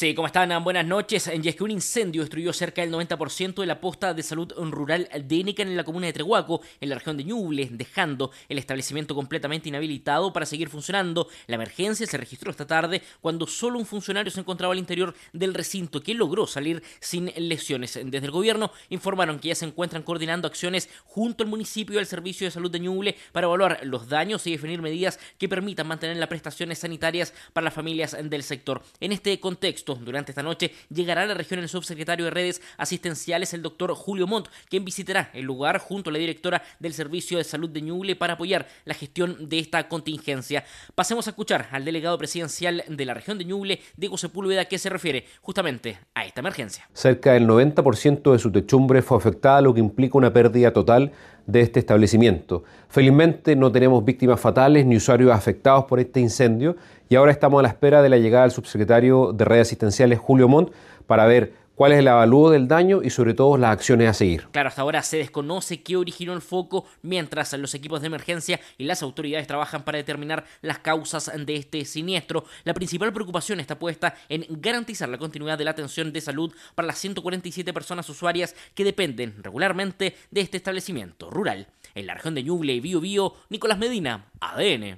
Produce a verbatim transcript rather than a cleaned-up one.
Sí, ¿cómo están? Buenas noches. Y es que un incendio destruyó cerca del noventa por ciento de la posta de salud rural de Enecan en la comuna de Trehuaco, en la región de Ñuble, dejando el establecimiento completamente inhabilitado para seguir funcionando. La emergencia se registró esta tarde cuando solo un funcionario se encontraba al interior del recinto, que logró salir sin lesiones. Desde el gobierno informaron que ya se encuentran coordinando acciones junto al municipio y al Servicio de Salud de Ñuble para evaluar los daños y definir medidas que permitan mantener las prestaciones sanitarias para las familias del sector. En este contexto, durante esta noche llegará a la región el subsecretario de Redes Asistenciales, el doctor Julio Montt, quien visitará el lugar junto a la directora del Servicio de Salud de Ñuble para apoyar la gestión de esta contingencia. Pasemos a escuchar al delegado presidencial de la región de Ñuble, Diego Sepúlveda, que se refiere justamente a esta emergencia. Cerca del noventa por ciento de su techumbre fue afectada, lo que implica una pérdida total de este establecimiento. Felizmente no tenemos víctimas fatales ni usuarios afectados por este incendio y ahora estamos a la espera de la llegada del subsecretario de Redes Asistenciales, Julio Montt, para ver cuál es el avalúo del daño y sobre todo las acciones a seguir. Claro, hasta ahora se desconoce qué originó el foco, mientras los equipos de emergencia y las autoridades trabajan para determinar las causas de este siniestro. La principal preocupación está puesta en garantizar la continuidad de la atención de salud para las ciento cuarenta y siete personas usuarias que dependen regularmente de este establecimiento rural. En la región de Ñuble y Biobío, Nicolás Medina, A D N.